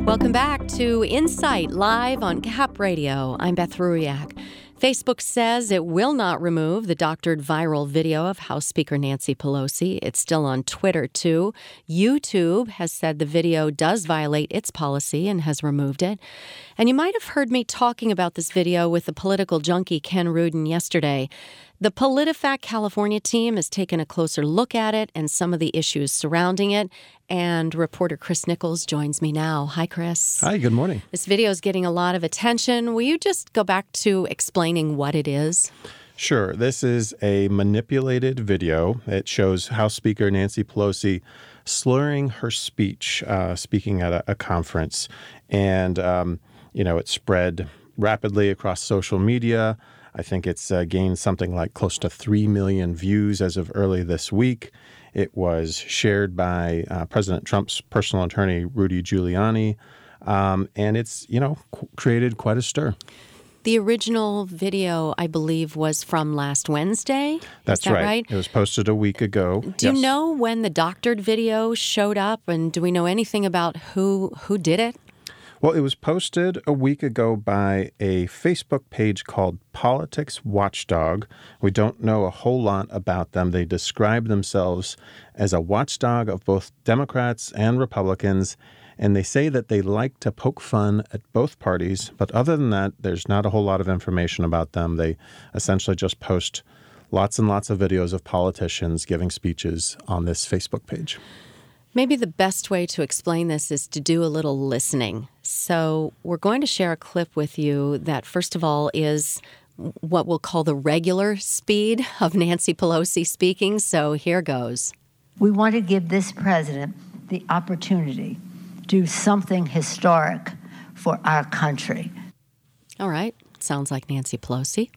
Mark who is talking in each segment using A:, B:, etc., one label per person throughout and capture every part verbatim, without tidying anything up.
A: Welcome back to Insight Live on Cap Radio. I'm Beth Ruiak. Facebook says it will not remove the doctored viral video of House Speaker Nancy Pelosi. It's still on Twitter, too. YouTube has said the video does violate its policy and has removed it. And you might have heard me talking about this video with the political junkie Ken Rudin yesterday. The PolitiFact California team has taken a closer look at it and some of the issues surrounding it. And reporter Chris Nichols joins me now. Hi, Chris.
B: Hi, good morning.
A: This video is getting a lot of attention. Will you just go back to explaining what it is?
B: Sure. This is a manipulated video. It shows House Speaker Nancy Pelosi slurring her speech, uh, speaking at a, a conference. And, um, you know, it spread rapidly across social media. I think it's uh, gained something like close to three million views as of early this week. It was shared by uh, President Trump's personal attorney, Rudy Giuliani, um, and it's, you know, qu- created quite a stir.
A: The original video, I believe, was from last Wednesday.
B: That's
A: Is that
B: right.
A: right.
B: It was posted a week ago.
A: Do
B: Yes.
A: you know when the doctored video showed up, and do we know anything about who who did it?
B: Well, it was posted a week ago by a Facebook page called Politics Watchdog. We don't know a whole lot about them. They describe themselves as a watchdog of both Democrats and Republicans, and they say that they like to poke fun at both parties. But other than that, there's not a whole lot of information about them. They essentially just post lots and lots of videos of politicians giving speeches on this Facebook page.
A: Maybe the best way to explain this is to do a little listening. So we're going to share a clip with you that, first of all, is what we'll call the regular speed of Nancy Pelosi speaking. So here goes.
C: We want to give this president the opportunity to do something historic for our country.
A: All right. Sounds like Nancy Pelosi.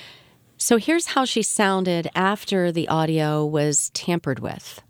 A: So here's how she sounded after the audio was tampered with.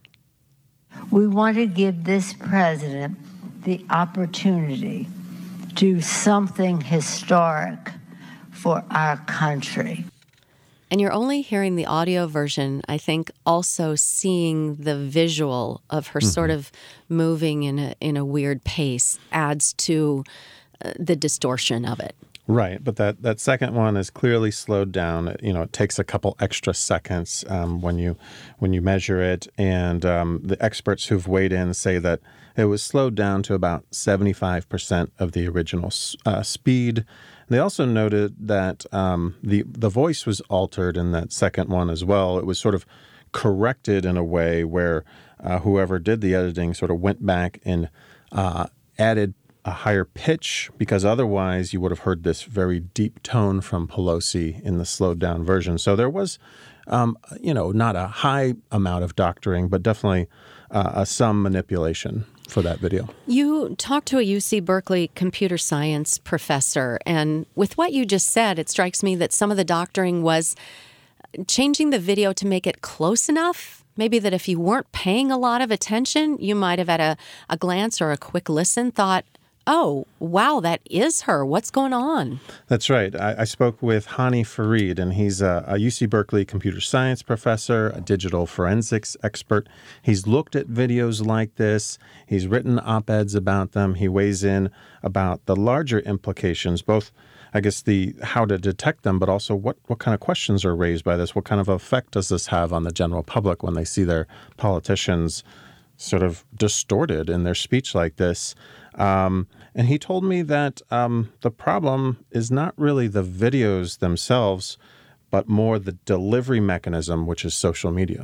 C: We want to give this president the opportunity to do something historic for our country.
A: And you're only hearing the audio version, I think, also seeing the visual of her mm-hmm. sort of moving in a in a weird pace adds to uh, the distortion of it.
B: Right, but that, that second one is clearly slowed down. You know, it takes a couple extra seconds um, when you when you measure it, and um, the experts who've weighed in say that it was slowed down to about seventy-five percent of the original uh, speed. They also noted that um, the the voice was altered in that second one as well. It was sort of corrected in a way where uh, whoever did the editing sort of went back and uh, added a higher pitch, because otherwise you would have heard this very deep tone from Pelosi in the slowed down version. So there was, um, you know, not a high amount of doctoring, but definitely uh, a, some manipulation for that video.
A: You talked to a U C Berkeley computer science professor, and with what you just said, it strikes me that some of the doctoring was changing the video to make it close enough. Maybe that if you weren't paying a lot of attention, you might have at a, a glance or a quick listen thought, oh, wow, that is her. What's going on?
B: That's right. I, I spoke with Hani Farid, and he's a, a U C Berkeley computer science professor, a digital forensics expert. He's looked at videos like this. He's written op-eds about them. He weighs in about the larger implications, both, I guess, the how to detect them, but also what, what kind of questions are raised by this? What kind of effect does this have on the general public when they see their politicians sort of distorted in their speech like this? Um, and he told me that um, the problem is not really the videos themselves, but more the delivery mechanism, which is social media.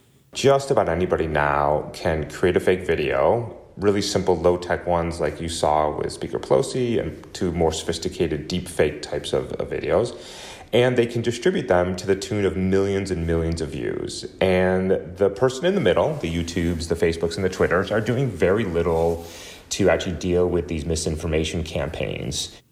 D: Just about anybody now can create a fake video, really simple low-tech ones like you saw with Speaker Pelosi, and to more sophisticated deep fake types of, of videos. And they can distribute them to the tune of millions and millions of views. And the person in the middle, the YouTubes, the Facebooks, and the Twitters, are doing very little to actually deal with these misinformation campaigns.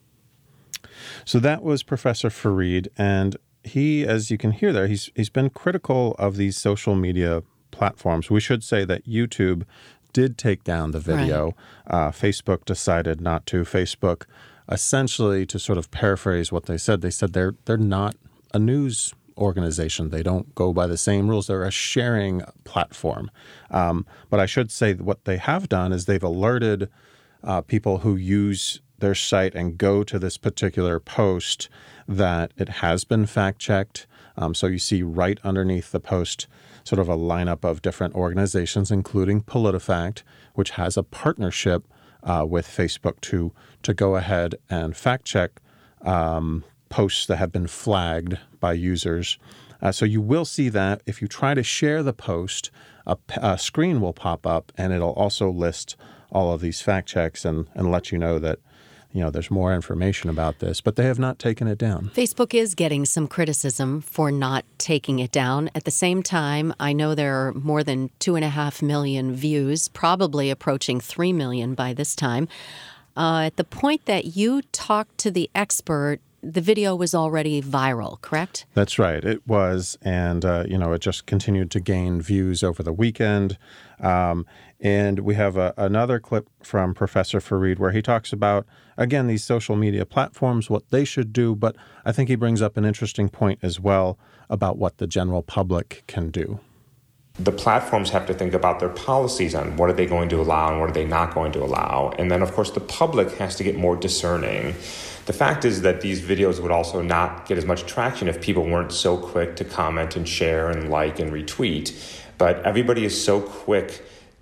B: So that was Professor Farid, and he, as you can hear there, he's he's been critical of these social media platforms. We should say that YouTube did take down the video. Right. Uh, Facebook decided not to. Facebook, essentially, to sort of paraphrase what they said, they said they're they're not a news organization. They don't go by the same rules. They're a sharing platform. Um, but I should say that what they have done is they've alerted uh, people who use their site and go to this particular post that it has been fact-checked. Um, so you see right underneath the post sort of a lineup of different organizations, including PolitiFact, which has a partnership uh, with Facebook to to go ahead and fact-check um, posts that have been flagged by users. Uh, so you will see that if you try to share the post, a, a screen will pop up, and it'll also list all of these fact checks and, and let you know that, you know, there's more information about this, but they have not taken it down.
A: Facebook is getting some criticism for not taking it down. At the same time, I know there are more than two and a half million views, probably approaching three million by this time. Uh, at the point that you talked to the expert, the video was already viral, correct?
B: That's right. It was. And, uh, you know, it just continued to gain views over the weekend. Um, and we have a, another clip from Professor Fareed where he talks about, again, these social media platforms, what they should do. But I think he brings up an interesting point as well about what the general public can do.
D: The platforms have to think about their policies on what are they going to allow and what are they not going to allow. And then, of course, the public has to get more discerning. The fact is that these videos would also not get as much traction if people weren't so quick to comment and share and like and retweet. But everybody is so quick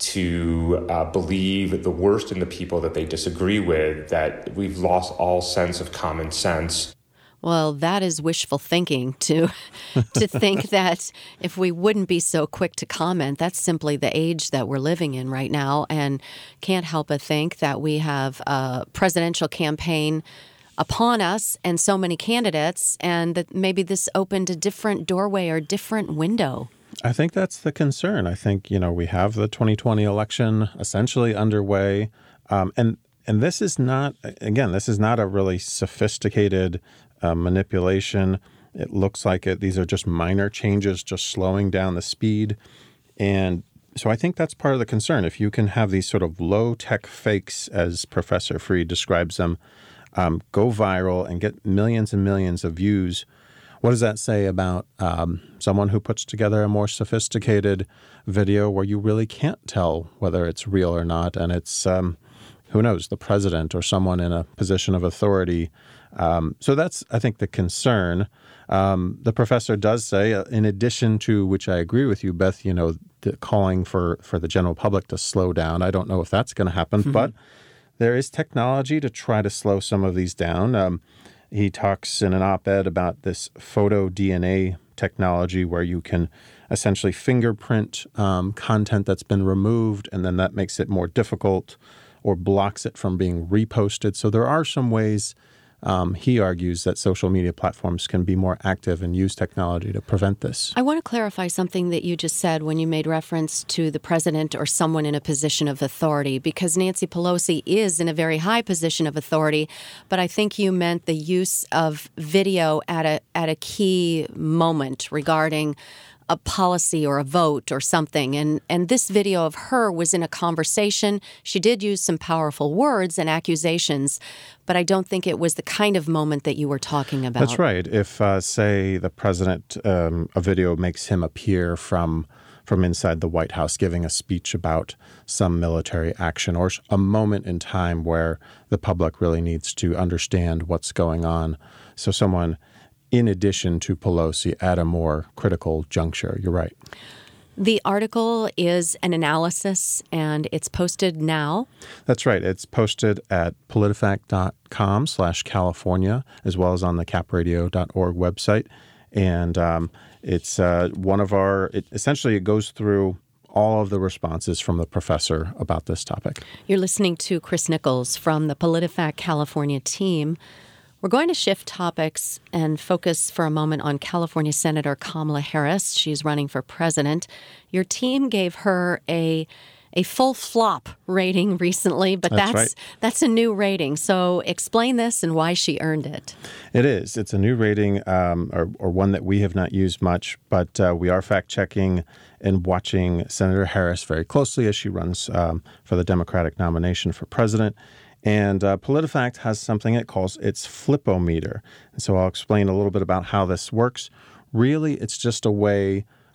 D: to uh, believe the worst in the people that they disagree with that we've lost all sense of common sense.
A: Well, that is wishful thinking to to think that if we wouldn't be so quick to comment, that's simply the age that we're living in right now. And can't help but think that we have a presidential campaign upon us and so many candidates, and that maybe this opened a different doorway or different window.
B: I think that's the concern. I think, you know, we have the twenty twenty election essentially underway. Um, and and this is not, again, this is not a really sophisticated uh, manipulation. It looks like it, these are just minor changes, just slowing down the speed. And so I think that's part of the concern. If you can have these sort of low-tech fakes, as Professor Fareed describes them, um, go viral and get millions and millions of views, what does that say about um, someone who puts together a more sophisticated video where you really can't tell whether it's real or not? And it's, um, who knows, the president or someone in a position of authority. Um, so that's, I think, the concern. Um, the professor does say, uh, in addition to, which I agree with you, Beth, you know, the calling for, for the general public to slow down. I don't know if that's going to happen, mm-hmm. but there is technology to try to slow some of these down. Um, he talks in an op-ed about this photo D N A technology where you can essentially fingerprint um, content that's been removed, and then that makes it more difficult or blocks it from being reposted. So there are some ways, um, he argues, that social media platforms can be more active and use technology to prevent this.
A: I want to clarify something that you just said when you made reference to the president or someone in a position of authority, because Nancy Pelosi is in a very high position of authority, but I think you meant the use of video at a at a key moment regarding a policy or a vote or something. And and this video of her was in a conversation. She did use some powerful words and accusations, but I don't think it was the kind of moment that you were talking about.
B: That's right. If, uh, say, the president, um, a video makes him appear from from inside the White House giving a speech about some military action or a moment in time where the public really needs to understand what's going on. So someone in addition to Pelosi at a more critical juncture. You're right.
A: The article is an analysis, and it's posted now.
B: That's right. It's posted at politifact.com slash California, as well as on the cap radio dot org website. And um, it's uh, one of our, it, essentially it goes through all of the responses from the professor about this topic.
A: You're listening to Chris Nichols from the PolitiFact California team. We're going to shift topics and focus for a moment on California Senator Kamala Harris. She's running for president. Your team gave her a a full flop rating recently, but that's
B: that's, right.
A: that's a new rating. So explain this and why she earned it.
B: It is. It's a new rating, um, or, or one that we have not used much, but uh, we are fact-checking and watching Senator Harris very closely as she runs um, for the Democratic nomination for president. And uh, PolitiFact has something it calls its Flipometer. And so I'll explain a little bit about how this works. Really, it's just a way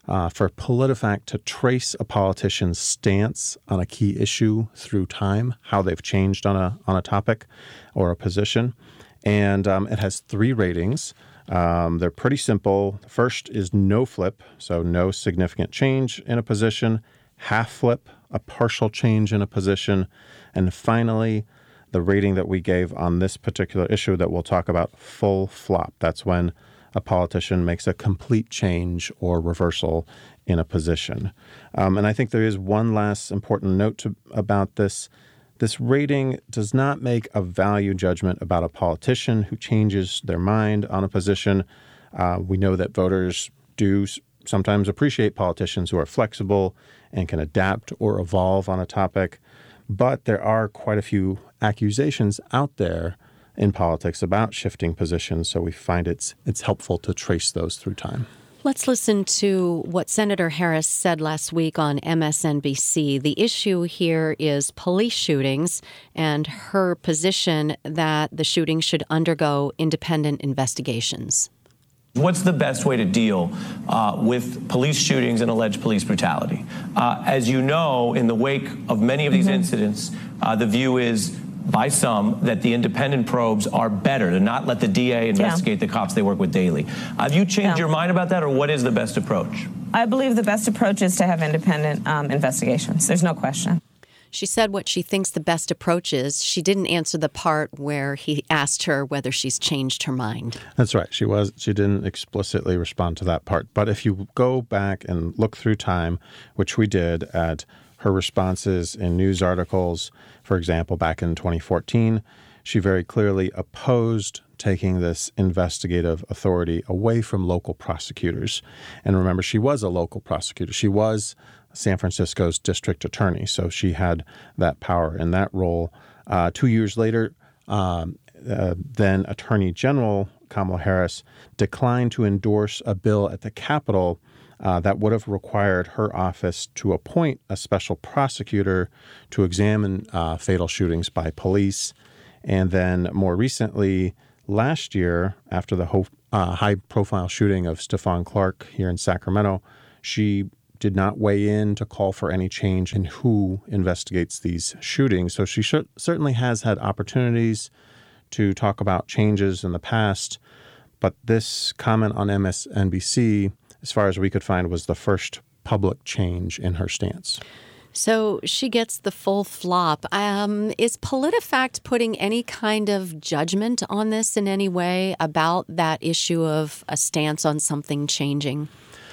B: uh, for PolitiFact to trace a politician's stance on a key issue through time, how they've changed on a on a topic or a position. And um, it has three ratings. Um, they're pretty simple. The first is no flip, so no significant change in a position. Half flip, a partial change in a position. And finally, the rating that we gave on this particular issue that we'll talk about, full flop. That's when a politician makes a complete change or reversal in a position. Um, and I think there is one last important note to, about this. This rating does not make a value judgment about a politician who changes their mind on a position. Uh, we know that voters do sometimes appreciate politicians who are flexible and can adapt or evolve on a topic. But there are quite a few accusations out there in politics about shifting positions, so we find it's it's helpful to trace those through time.
A: Let's listen to what Senator Harris said last week on M S N B C. The issue here is police shootings and her position that the shootings should undergo independent investigations.
E: What's the best way to deal uh, with police shootings and alleged police brutality? Uh, as you know, in the wake of many of these mm-hmm. incidents, uh, the view is by some that the independent probes are better, to not let the D A investigate yeah. the cops they work with daily. Have you changed yeah. your mind about that, or what is the best approach?
F: I believe the best approach is to have independent um, investigations. There's no question.
A: She said what she thinks the best approach is. She didn't answer the part where he asked her whether she's changed her mind.
B: That's right. She was. She didn't explicitly respond to that part. But if you go back and look through time, which we did at her responses in news articles, for example, back in twenty fourteen, she very clearly opposed taking this investigative authority away from local prosecutors. And remember, she was a local prosecutor. She was San Francisco's district attorney, so she had that power in that role. Uh, two years later, um, uh, then Attorney General Kamala Harris declined to endorse a bill at the Capitol Uh, that would have required her office to appoint a special prosecutor to examine uh, fatal shootings by police. And then more recently, last year, after the ho- uh, high-profile shooting of Stephon Clark here in Sacramento, she did not weigh in to call for any change in who investigates these shootings. So she sh- certainly has had opportunities to talk about changes in the past, but this comment on M S N B C, as far as we could find, was the first public change in her stance.
A: So she gets the full flop. Um, is PolitiFact putting any kind of judgment on this in any way about that issue of a stance on something changing?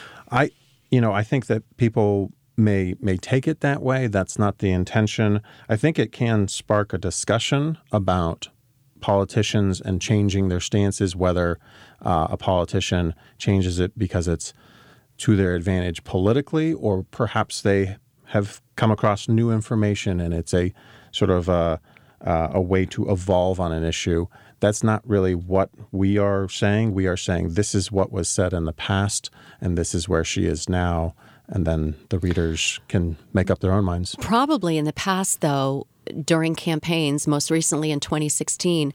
B: I, you know, I think that people may may take it that way. That's not the intention. I think it can spark a discussion about politicians and changing their stances, whether uh, a politician changes it because it's to their advantage politically, or perhaps they have come across new information and it's a sort of a, uh, a way to evolve on an issue. That's not really what we are saying. We are saying this is what was said in the past, and this is where she is now, and then the readers can make up their own minds.
A: Probably in the past, though, during campaigns, most recently in twenty sixteen,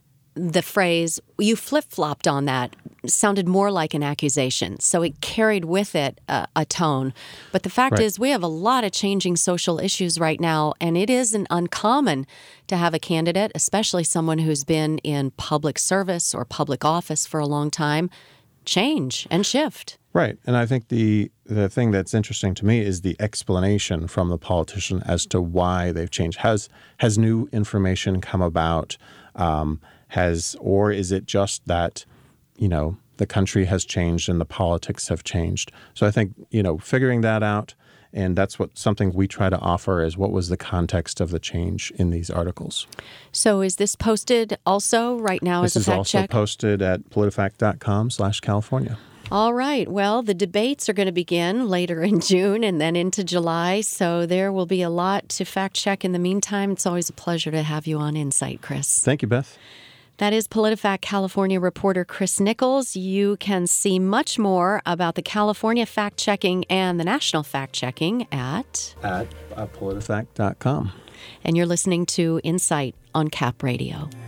A: the phrase, you flip-flopped on that, sounded more like an accusation. So it carried with it a, a tone. But the fact
B: right.
A: is, we have a lot of changing social issues right now, and it isn't uncommon to have a candidate, especially someone who's been in public service or public office for a long time, change and shift.
B: Right. And I think the the thing that's interesting to me is the explanation from the politician as to why they've changed. Has has new information come about? Um, has or is it just that, you know, the country has changed and the politics have changed? So I think, you know, figuring that out, and that's what something we try to offer is what was the context of the change in these articles.
A: So is this posted also right now
B: this
A: as a fact check?
B: This is also posted at politifact.com slash California.
A: All right. Well, the debates are going to begin later in June and then into July, so there will be a lot to fact check. In the meantime, it's always a pleasure to have you on Insight, Chris.
B: Thank you, Beth.
A: That is PolitiFact California reporter Chris Nichols. You can see much more about the California fact-checking and the national fact-checking at...
B: At uh, politifact dot com.
A: And you're listening to Insight on Cap Radio.